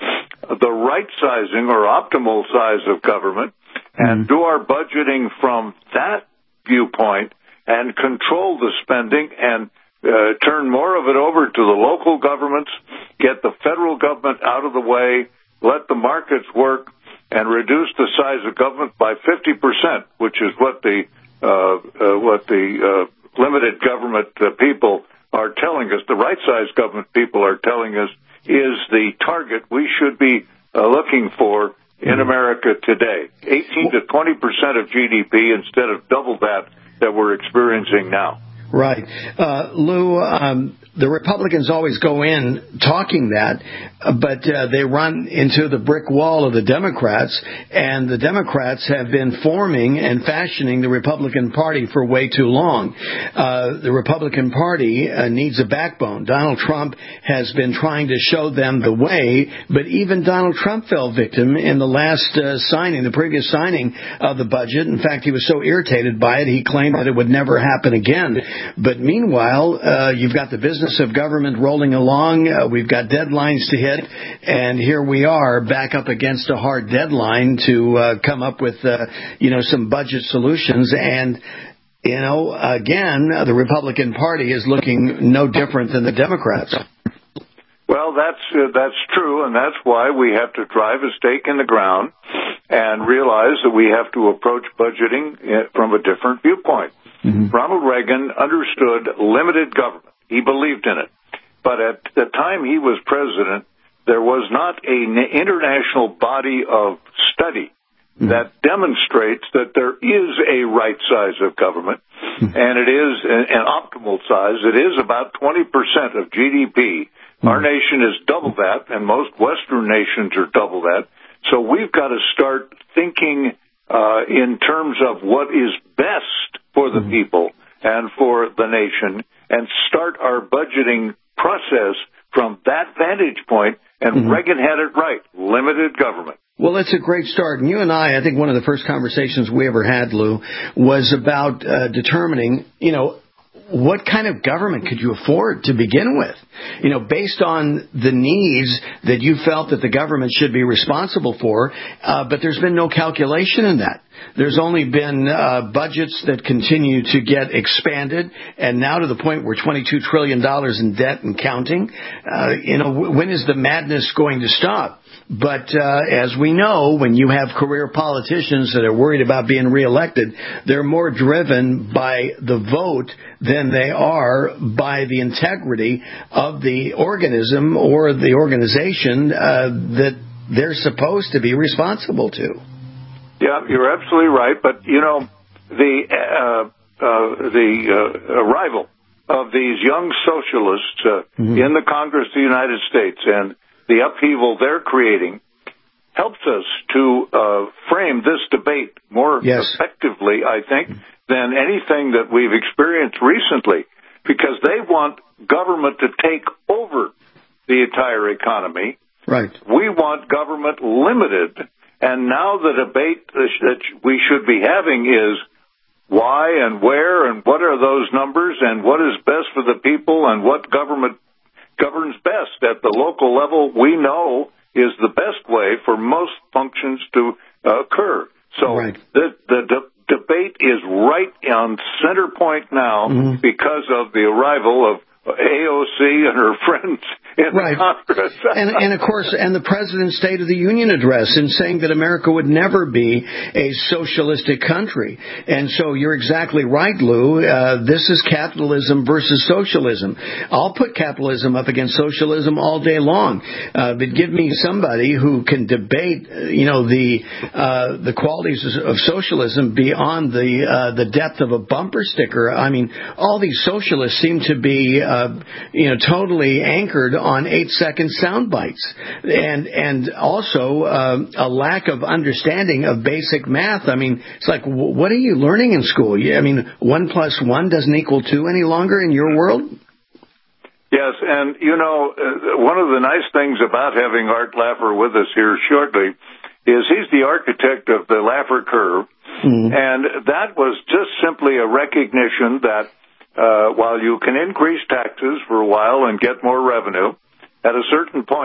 Speaker 28: the right sizing or optimal size of government and do our budgeting from that viewpoint and control the spending and uh, turn more of it over to the local governments, get the federal government out of the way, let the markets work, and reduce the size of government by fifty percent, which is what the uh, uh, what the uh, limited government uh, people are telling us, the right-sized government people are telling us, is the target we should be uh, looking for in America today. eighteen to twenty percent of G D P instead of double that that we're experiencing now.
Speaker 11: Right. Uh, Lou, um, the Republicans always go in talking that, but uh, they run into the brick wall of the Democrats, and the Democrats have been forming and fashioning the Republican Party for way too long. Uh, the Republican Party uh, needs a backbone. Donald Trump has been trying to show them the way, but even Donald Trump fell victim in the last uh, signing, the previous signing of the budget. In fact, he was so irritated by it, he claimed that it would never happen again. But meanwhile, uh, you've got the business of government rolling along. Uh, we've got deadlines to hit, and here we are back up against a hard deadline to uh, come up with, uh, you know, some budget solutions. And, you know, again, the Republican Party is looking no different than the Democrats.
Speaker 28: Well, that's uh, that's true, and that's why we have to drive a stake in the ground and realize that we have to approach budgeting from a different viewpoint. Mm-hmm. Ronald Reagan understood limited government. He believed in it. But at the time he was president, there was not an international body of study mm-hmm. that demonstrates that there is a right size of government, mm-hmm. and it is an optimal size. It is about twenty percent of G D P. Mm-hmm. Our nation is double that, and most Western nations are double that. So we've got to start thinking uh, in terms of what is best for the people and for the nation, and start our budgeting process from that vantage point. And mm-hmm. Reagan had it right, limited government.
Speaker 11: Well, that's a great start. And you and I, I think one of the first conversations we ever had, Lou, was about uh, determining, you know, what kind of government could you afford to begin with? You know, based on the needs that you felt that the government should be responsible for, uh, but there's been no calculation in that. There's only been uh, budgets that continue to get expanded, and now to the point where twenty-two trillion dollars in debt and counting. Uh, you know, when is the madness going to stop? But uh, as we know, when you have career politicians that are worried about being reelected, they're more driven by the vote than they are by the integrity of the organism or the organization uh, that they're supposed to be responsible to.
Speaker 28: Yeah, you're absolutely right. But, you know, the uh, uh, the uh, arrival of these young socialists uh, mm-hmm. in the Congress of the United States and the upheaval they're creating helps us to uh, frame this debate more yes. effectively, I think, than anything that we've experienced recently, because they want government to take over the entire economy.
Speaker 11: Right.
Speaker 28: We want government limited, and now the debate that we should be having is why and where and what are those numbers and what is best for the people and what government governs best at the local level. We know is the best way for most functions to uh, occur. So right. the, the de- debate is right on center point now mm-hmm. because of the arrival of A O C and her friends in
Speaker 11: right.
Speaker 28: the Congress.
Speaker 11: and, and, of course, and the President's State of the Union address in saying that America would never be a socialistic country. And so you're exactly right, Lou. Uh, this is capitalism versus socialism. I'll put capitalism up against socialism all day long. Uh, but give me somebody who can debate, you know, the uh, the qualities of socialism beyond the uh, the depth of a bumper sticker. I mean, all these socialists seem to be Uh, you know, totally anchored on eight-second sound bites, and and also uh, a lack of understanding of basic math. I mean, it's like, w- what are you learning in school? I mean, one plus one doesn't equal two any longer in your world?
Speaker 28: Yes, and, you know, uh, one of the nice things about having Art Laffer with us here shortly is he's the architect of the Laffer curve, mm-hmm. and that was just simply a recognition that Uh, while you can increase taxes for a while and get more revenue, at a certain point,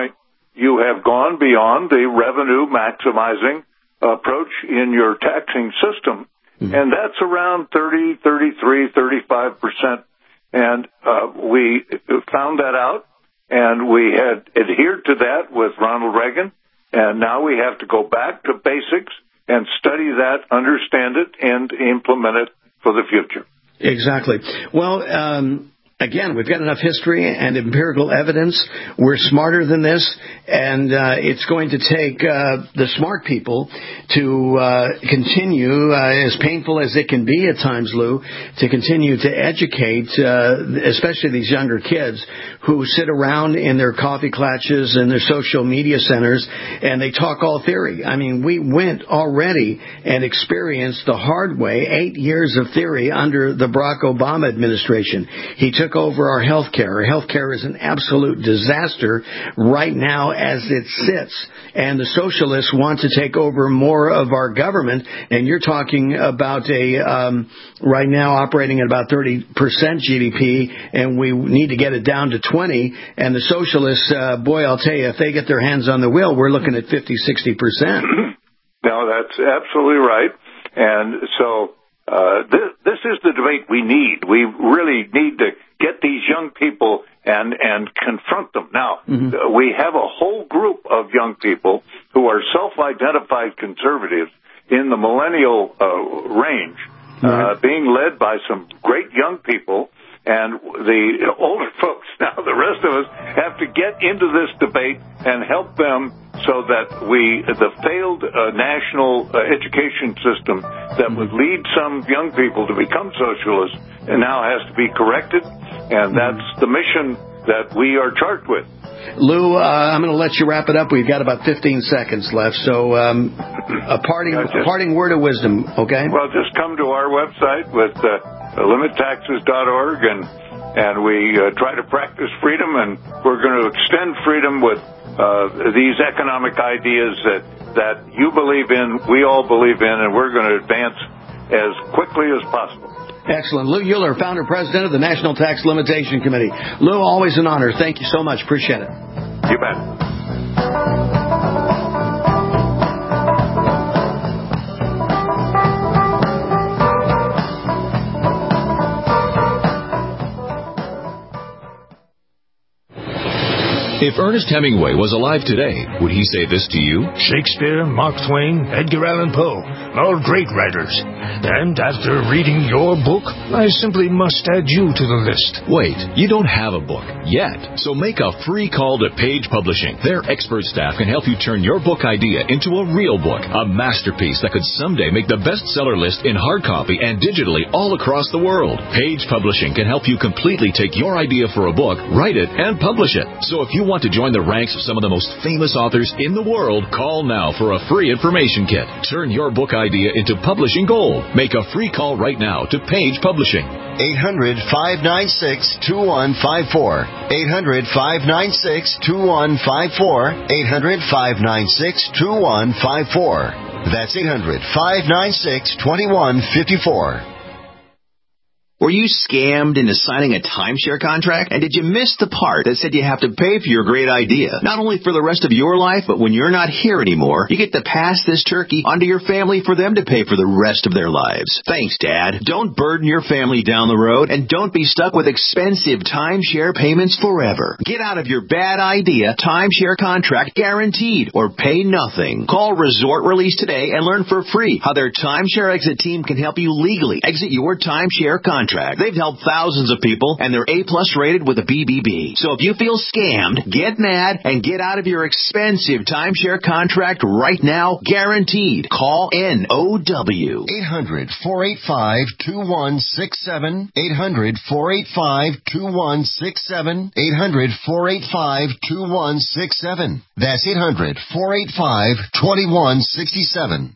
Speaker 28: you have gone beyond the revenue maximizing approach in your taxing system, mm-hmm. and that's around thirty, thirty-three, thirty-five percent. And uh, we found that out, and we had adhered to that with Ronald Reagan, and now we have to go back to basics and study that, understand it, and implement it for the future.
Speaker 11: Exactly. Well, um, again, we've got enough history and empirical evidence. We're smarter than this, and uh, it's going to take uh, the smart people to uh, continue, uh, as painful as it can be at times, Lou, to continue to educate, uh, especially these younger kids who sit around in their coffee clutches and their social media centers, and they talk all theory. I mean, we went already and experienced the hard way, eight years of theory under the Barack Obama administration. He took over our health care. Our health care is an absolute disaster right now as it sits. And the socialists want to take over more of our government. And you're talking about a, um, right now operating at about thirty percent G D P, and we need to get it down to twenty. And the socialists, uh, boy, I'll tell you, if they get their hands on the wheel, we're looking at fifty, sixty percent.
Speaker 28: No, that's absolutely right. And so uh, this, this is the debate we need. We really need to get these young people and, and confront them. Now, mm-hmm. uh, we have a whole group of young people who are self-identified conservatives in the millennial uh, range, right. uh, being led by some great young people. And the older folks, now the rest of us, have to get into this debate and help them so that we, the failed uh, national uh, education system that would lead some young people to become socialists and now has to be corrected. And that's the mission that we are charged with.
Speaker 11: Lou, uh, I'm going to let you wrap it up. We've got about fifteen seconds left. So um, a parting, yeah, just, a parting word of wisdom, okay?
Speaker 28: Well, just come to our website with uh, limit taxes dot org, and, and we uh, try to practice freedom, and we're going to extend freedom with uh, these economic ideas that, that you believe in, we all believe in, and we're going to advance as quickly as possible.
Speaker 11: Excellent. Lou Euler, founder president of the National Tax Limitation Committee. Lou, always an honor. Thank you so much. Appreciate it.
Speaker 28: You bet.
Speaker 10: If Ernest Hemingway was alive today, would he say this to you?
Speaker 12: Shakespeare, Mark Twain, Edgar Allan Poe, all great writers. And after reading your book, I simply must add you to the list.
Speaker 10: Wait, you don't have a book yet. So make a free call to Page Publishing. Their expert staff can help you turn your book idea into a real book, a masterpiece that could someday make the bestseller list in hard copy and digitally all across the world. Page Publishing can help you completely take your idea for a book, write it, and publish it. So if you want to join the ranks of some of the most famous authors in the world, call now for a free information kit. Turn your book idea into publishing gold. Make a free call right now to Page Publishing.
Speaker 13: eight hundred, five nine six, two one five four. eight hundred, five nine six, two one five four. eight hundred, five nine six, two one five four. That's eight hundred, five nine six, two one five four.
Speaker 15: Were you scammed into signing a timeshare contract? And did you miss the part that said you have to pay for your great idea? Not only for the rest of your life, but when you're not here anymore, you get to pass this turkey onto your family for them to pay for the rest of their lives. Thanks, Dad. Don't burden your family down the road, and don't be stuck with expensive timeshare payments forever. Get out of your bad idea timeshare contract guaranteed, or pay nothing. Call Resort Release today and learn for free how their timeshare exit team can help you legally exit your timeshare contract. They've helped thousands of people, and they're A-plus rated with a B B B. So if you feel scammed, get mad and get out of your expensive timeshare contract right now, guaranteed. Call N O W.
Speaker 13: eight hundred, four eight five, two one six seven. eight hundred, four eight five, two one six seven. eight hundred, four eight five, two one six seven. That's eight hundred, four eight five, two one six seven.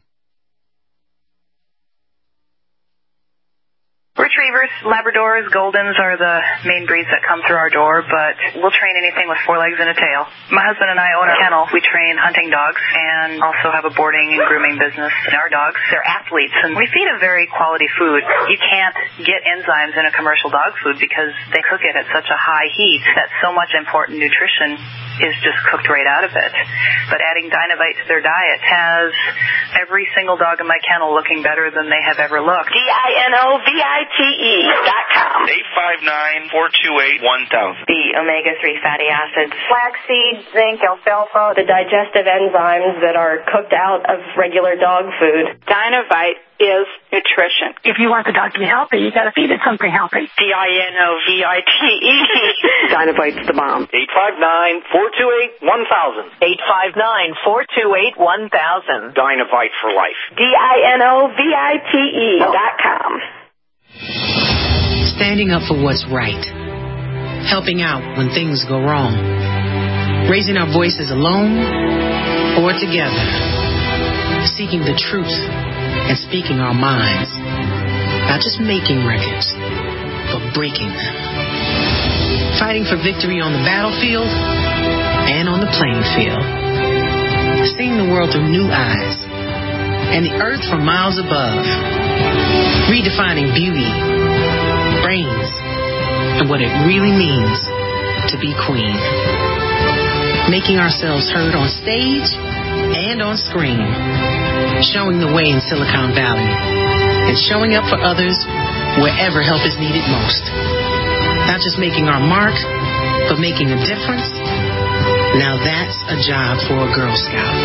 Speaker 20: Retrievers, Labradors, Goldens are the main breeds that come through our door, but we'll train anything with four legs and a tail. My husband and I own a kennel. We train hunting dogs and also have a boarding and grooming business. And our dogs, they're athletes, and we feed a very quality food. You can't get enzymes in a commercial dog food because they cook it at such a high heat that so much important nutrition is just cooked right out of it. But adding Dinovite to their diet has every single dog in my kennel looking better than they have ever looked.
Speaker 27: D I N O V I T E dot com.
Speaker 14: eight five nine, four two eight, one thousand.
Speaker 16: The omega three fatty acids. Flaxseed, zinc, alfalfa, the digestive enzymes that are cooked out of regular dog food. Dinovite is nutrition.
Speaker 17: If you want the dog to be healthy, you got to feed it something healthy.
Speaker 16: D I N O V I T E.
Speaker 17: Dinovite's the bomb.
Speaker 14: eight five nine, four two eight, one thousand.
Speaker 16: eight five nine, four two eight, one thousand.
Speaker 14: Dinovite for life.
Speaker 16: D I N O V I T E dot com.
Speaker 18: Standing up for what's right. Helping out when things go wrong. Raising our voices alone or together. Seeking the truth and speaking our minds. Not just making records, but breaking them. Fighting for victory on the battlefield and on the playing field. Seeing the world through new eyes and the earth from miles above. Redefining beauty, brains, and what it really means to be queen. Making ourselves heard on stage and on screen. Showing the way in Silicon Valley. And showing up for others wherever help is needed most. Not just making our mark, but making a difference. Now that's a job for a Girl Scout.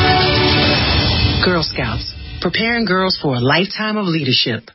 Speaker 18: Girl Scouts, preparing girls for a lifetime of leadership.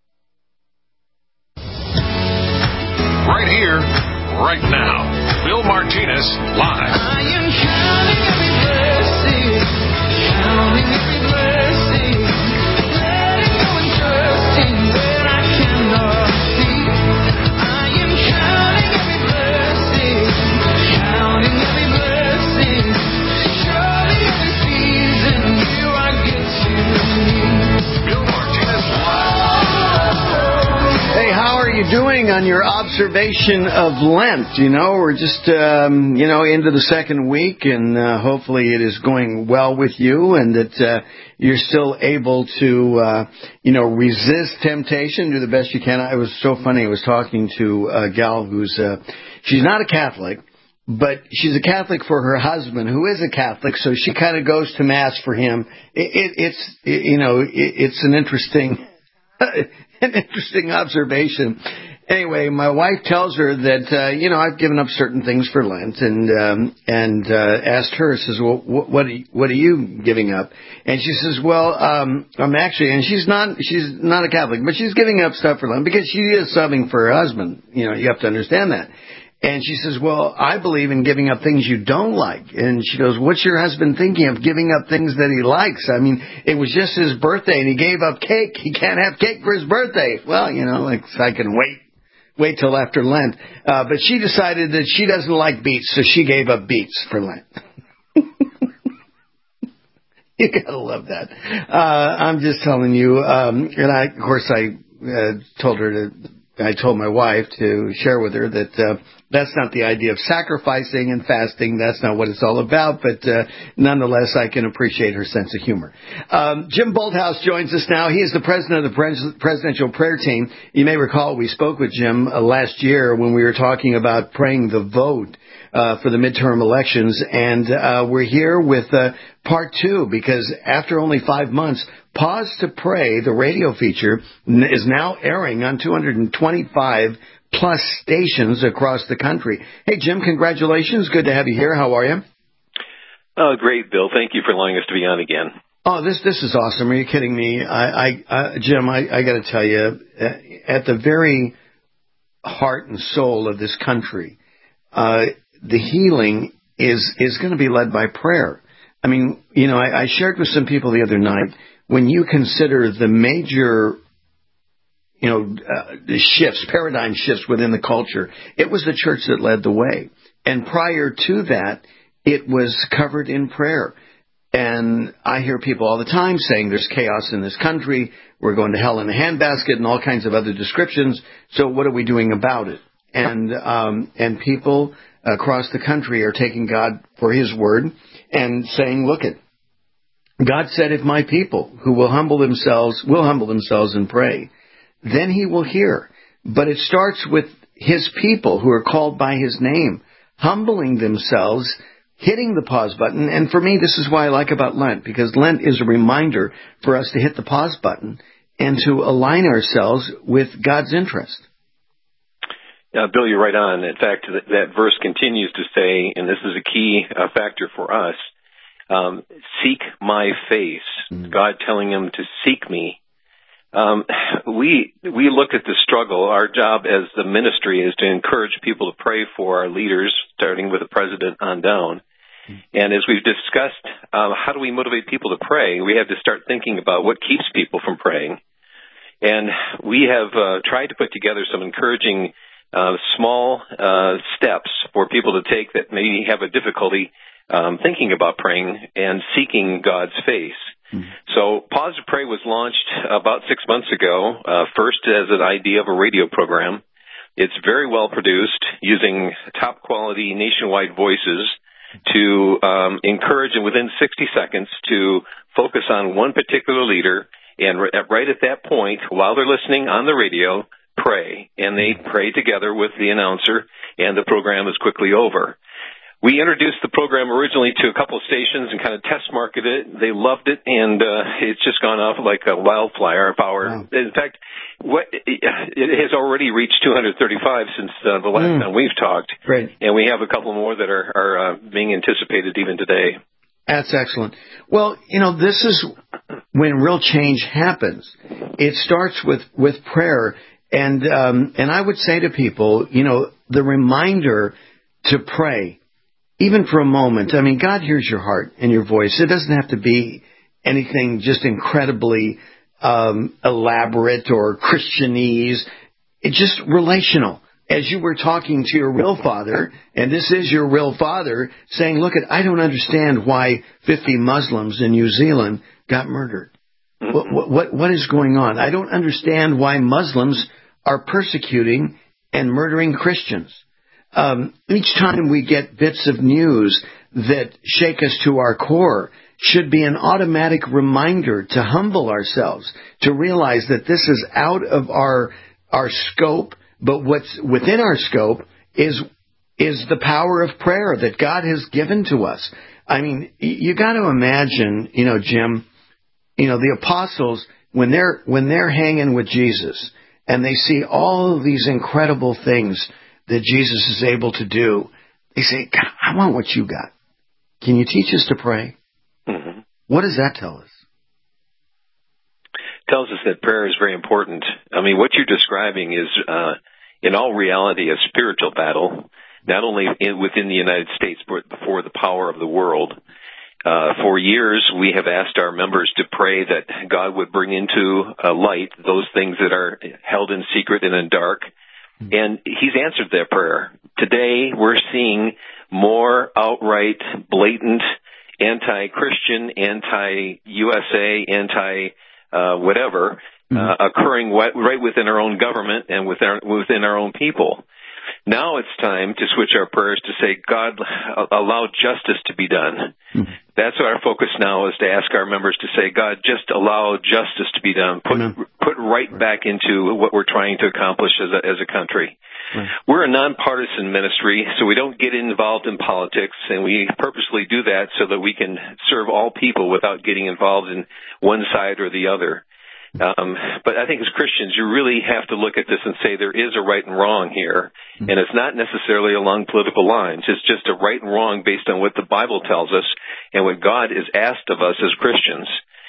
Speaker 9: Right here, right now. Bill Martinez, live.
Speaker 27: I am counting every blessing, counting every blessing, letting go and trusting where I cannot see. I am counting every blessing, counting every blessing, surely every season you I get to me.
Speaker 9: Bill Martinez, live.
Speaker 11: Hey, how are you doing on your observation of Lent? You know, we're just, um, you know, into the second week, and uh, hopefully it is going well with you, and that uh, you're still able to, uh, you know, resist temptation, do the best you can. It was so funny. I was talking to a gal who's, uh, she's not a Catholic, but she's a Catholic for her husband, who is a Catholic, so she kind of goes to Mass for him. It, it, it's, it, you know, it, it's an interesting... An interesting observation. Anyway, my wife tells her that, uh, you know, I've given up certain things for Lent, and um, and uh, asked her, says, well, what, what, are you, what are you giving up? And she says, well, um, I'm actually, and she's not, she's not a Catholic, but she's giving up stuff for Lent because she is subbing for her husband. You know, you have to understand that. And she says, well, I believe in giving up things you don't like. And she goes, what's your husband thinking of giving up things that he likes? I mean, it was just his birthday and he gave up cake. He can't have cake for his birthday. Well, you know, like, I can wait, wait till after Lent. Uh, but she decided that she doesn't like beets, so she gave up beets for Lent. You gotta love that. Uh, I'm just telling you, um, and I, of course, I, uh, told her to, I told my wife to share with her that, uh, that's not the idea of sacrificing and fasting. That's not what it's all about. But uh, nonetheless, I can appreciate her sense of humor. Um, Jim Bolthouse joins us now. He is the president of the pres- presidential prayer team. You may recall we spoke with Jim uh, last year when we were talking about praying the vote uh, for the midterm elections. And uh, we're here with uh, part two because after only five months, Pause to Pray, the radio feature, is now airing on two hundred twenty-five plus stations across the country. Hey, Jim, congratulations. Good to have you here. How are you?
Speaker 19: Oh, great, Bill. Thank you for allowing us to be on again.
Speaker 11: Oh, this this is awesome. Are you kidding me? I, I, I Jim, I, I got to tell you, at the very heart and soul of this country, uh, the healing is is going to be led by prayer. I mean, you know, I, I shared with some people the other night, when you consider the major you know, uh, the shifts, paradigm shifts within the culture, it was the church that led the way. And prior to that, it was covered in prayer. And I hear people all the time saying there's chaos in this country, we're going to hell in a handbasket, and all kinds of other descriptions. So what are we doing about it? And um, and people across the country are taking God for His word and saying, look it, God said, if my people who will humble themselves, will humble themselves and pray, then He will hear. But it starts with His people who are called by His name, humbling themselves, hitting the pause button. And for me, this is why I like about Lent, because Lent is a reminder for us to hit the pause button and to align ourselves with God's interest.
Speaker 19: Uh, Bill, you're right on. In fact, that, that verse continues to say, and this is a key uh, factor for us, um, seek my face. Mm-hmm. God telling him to seek me. Um, we we look at the struggle. Our job as the ministry is to encourage people to pray for our leaders, starting with the president on down. Mm-hmm. And as we've discussed, uh, how do we motivate people to pray? We have to start thinking about what keeps people from praying. And we have uh, tried to put together some encouraging Uh, small uh, steps for people to take that maybe have a difficulty um, thinking about praying and seeking God's face. Mm-hmm. So Pause to Pray was launched about six months ago, uh, first as an idea of a radio program. It's very well produced, using top quality nationwide voices to um, encourage and within sixty seconds to focus on one particular leader, and right at that point, while they're listening on the radio, pray, and they pray together with the announcer, and the program is quickly over. We introduced the program originally to a couple of stations and kind of test marketed it. They loved it, and uh, it's just gone off like a wildfire power. Wow. In fact, what, it has already reached two hundred thirty-five since uh, the last mm. time we've talked.
Speaker 11: Great.
Speaker 19: And we have a couple more that are, are uh, being anticipated even today.
Speaker 11: That's excellent. Well, you know, this is when real change happens. It starts with, with prayer. And um, and I would say to people, you know, the reminder to pray, even for a moment. I mean, God hears your heart and your voice. It doesn't have to be anything just incredibly um, elaborate or Christianese. It's just relational. As you were talking to your real father, and this is your real father, saying, look, I don't understand why fifty Muslims in New Zealand got murdered. What, what, what is going on? I don't understand why Muslims are persecuting and murdering Christians. Um, each time we get bits of news that shake us to our core should be an automatic reminder to humble ourselves, to realize that this is out of our our scope, but what's within our scope is is the power of prayer that God has given to us. I mean, you got to imagine, you know, Jim, you know, the apostles, when they're when they're hanging with Jesus and they see all of these incredible things that Jesus is able to do, they say, God, I want what you got. Can you teach us to pray? Mm-hmm. What does that tell us?
Speaker 19: It tells us that prayer is very important. I mean, what you're describing is, uh, in all reality, a spiritual battle, not only in, within the United States, but before the power of the world. Uh, for years, we have asked our members to pray that God would bring into uh, light those things that are held in secret and in dark. And He's answered that prayer. Today, we're seeing more outright, blatant, anti-Christian, anti-U S A, anti-whatever uh, uh, occurring right within our own government and within our, within our own people. Now it's time to switch our prayers to say, God, allow justice to be done. Mm-hmm. That's our focus now, is to ask our members to say, God, just allow justice to be done. Put mm-hmm. put right, right back into what we're trying to accomplish as a, as a country. Right. We're a nonpartisan ministry, so we don't get involved in politics, and we purposely do that so that we can serve all people without getting involved in one side or the other. Um, but I think as Christians, you really have to look at this and say there is a right and wrong here. And it's not necessarily along political lines. It's just a right and wrong based on what the Bible tells us and what God is asked of us as Christians.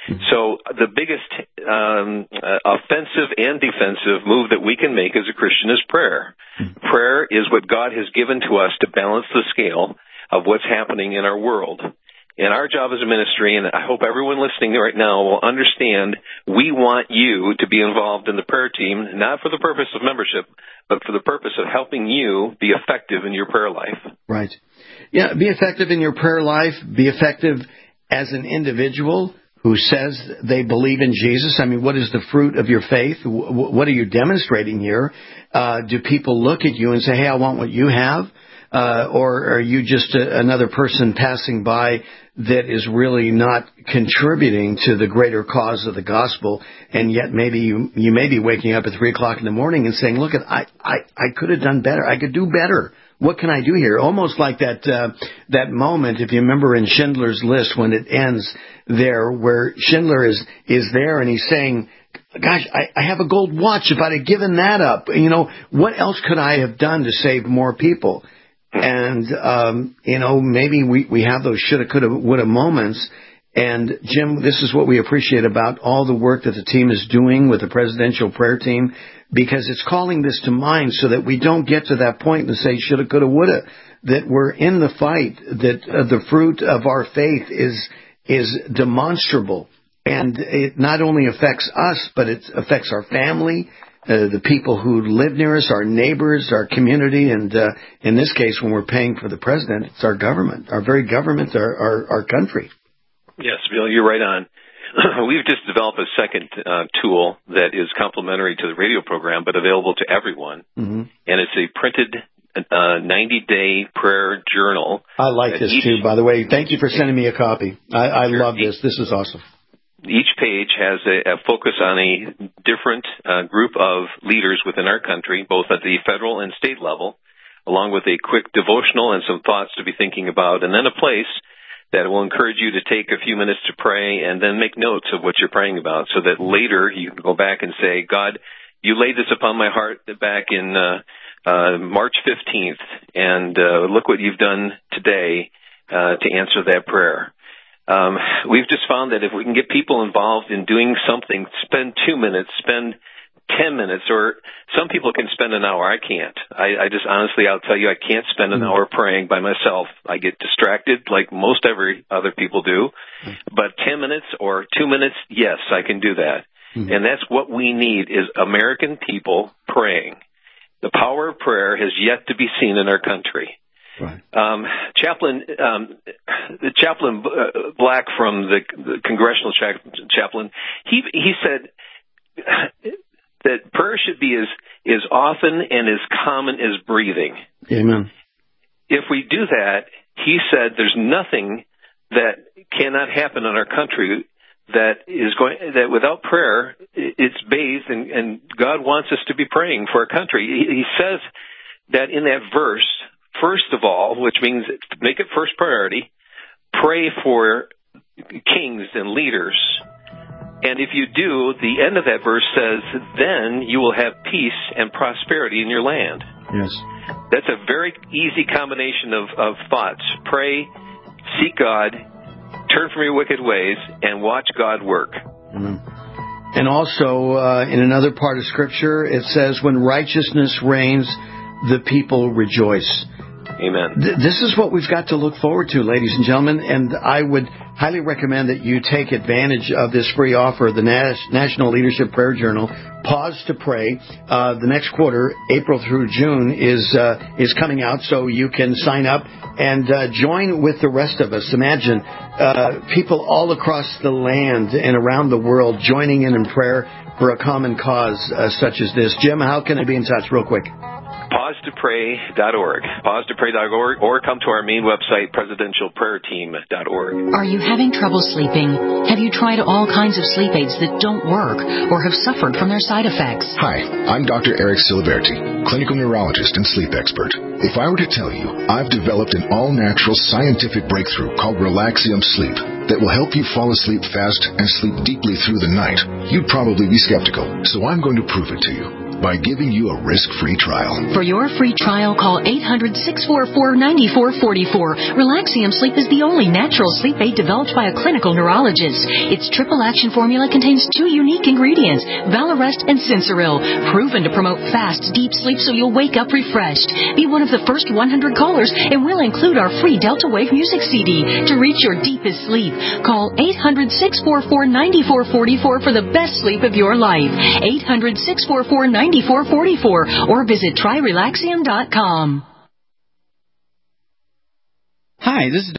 Speaker 19: So the biggest um, uh, offensive and defensive move that we can make as a Christian is prayer. Prayer is what God has given to us to balance the scale of what's happening in our world. And our job as a ministry, and I hope everyone listening right now will understand, we want you to be involved in the prayer team, not for the purpose of membership, but for the purpose of helping you be effective in your prayer life.
Speaker 11: Right. Yeah, be effective in your prayer life. Be effective as an individual who says they believe in Jesus. I mean, what is the fruit of your faith? What are you demonstrating here? Uh, do people look at you and say, hey, I want what you have? Uh, or are you just a, another person passing by that is really not contributing to the greater cause of the gospel? And yet maybe you, you may be waking up at three o'clock in the morning and saying, look, I, I, I could have done better. I could do better. what can I do here? Almost like that uh, that moment, if you remember in Schindler's List, when it ends there, where Schindler is is there and he's saying, gosh, I, I have a gold watch. If I'd have given that up, you know, what else could I have done to save more people? And, um, you know, maybe we, we have those shoulda, coulda, woulda moments. And, Jim, this is what we appreciate about all the work that the team is doing with the presidential prayer team, because it's calling this to mind so that we don't get to that point and say shoulda, coulda, woulda, that we're in the fight, that uh, the fruit of our faith is is demonstrable. And it not only affects us, but it affects our family, Uh, the people who live near us, our neighbors, our community, and uh, in this case, when we're paying for the president, it's our government, our very government, our, our, our country.
Speaker 19: Yes, Bill, you're right on. We've just developed a second uh, tool that is complementary to the radio program, but available to everyone, mm-hmm. and it's a printed uh, ninety-day prayer journal.
Speaker 11: I like this, each, too, by the way. Thank you for sending me a copy. I, I sure. love this. This is awesome.
Speaker 19: Each page has a, a focus on a different uh, group of leaders within our country, both at the federal and state level, along with a quick devotional and some thoughts to be thinking about, and then a place that will encourage you to take a few minutes to pray and then make notes of what you're praying about so that later you can go back and say, God, you laid this upon my heart back in uh, uh, March fifteenth, and uh, look what you've done today uh, to answer that prayer. Um, we've just found that if we can get people involved in doing something, spend two minutes, spend ten minutes, or some people can spend an hour. I can't. I, I just honestly, I'll tell you, I can't spend an hour praying by myself. I get distracted like most every other people do. But ten minutes or two minutes, yes, I can do that. Mm-hmm. And that's what we need is American people praying. The power of prayer has yet to be seen in our country. Right. Um, Chaplain, um, the Chaplain Black from the, the Congressional cha- Chaplain, he he said that prayer should be as as often and as common as breathing.
Speaker 11: Amen.
Speaker 19: If we do that, he said, there's nothing that cannot happen in our country that is going that without prayer, it's bathed, and, and God wants us to be praying for our country. He, he says that in that verse. First of all, which means make it first priority, pray for kings and leaders. And if you do, the end of that verse says, then you will have peace and prosperity in your land.
Speaker 11: Yes.
Speaker 19: That's a very easy combination of, of thoughts. Pray, seek God, turn from your wicked ways, and watch God work.
Speaker 11: Mm-hmm. And also, uh, in another part of Scripture, it says, when righteousness reigns, the people rejoice.
Speaker 19: Amen.
Speaker 11: Th- this is what we've got to look forward to, ladies and gentlemen, and I would highly recommend that you take advantage of this free offer, the Nas- National Leadership Prayer Journal. Pause to Pray. Uh, the next quarter, April through June, is uh, is coming out, so you can sign up and uh, join with the rest of us. Imagine uh, people all across the land and around the world joining in in prayer for a common cause uh, such as this. Jim, how can I be in touch real quick?
Speaker 19: pause to pray dot org. pause to pray dot org, or come to our main website, presidential prayer team dot org.
Speaker 1: Are you having trouble sleeping? Have you tried all kinds of sleep aids that don't work or have suffered from their side effects?
Speaker 3: Hi, I'm Doctor Eric Siliberti, clinical neurologist and sleep expert. If I were to tell you I've developed an all-natural scientific breakthrough called Relaxium Sleep that will help you fall asleep fast and sleep deeply through the night, you'd probably be skeptical. So I'm going to prove it to you by giving you a risk-free trial.
Speaker 1: For your free trial, call eight hundred, six four four, nine four four four. Relaxium Sleep is the only natural sleep aid developed by a clinical neurologist. Its triple-action formula contains two unique ingredients, Valarest and Sensoril, proven to promote fast, deep sleep so you'll wake up refreshed. Be one of the first one hundred callers, and we'll include our free Delta Wave music C D to reach your deepest sleep. Call eight hundred, six four four, nine four four four for the best sleep of your life. eight hundred, six four four, nine four four four or visit try relaxium dot com.
Speaker 21: Hi, this is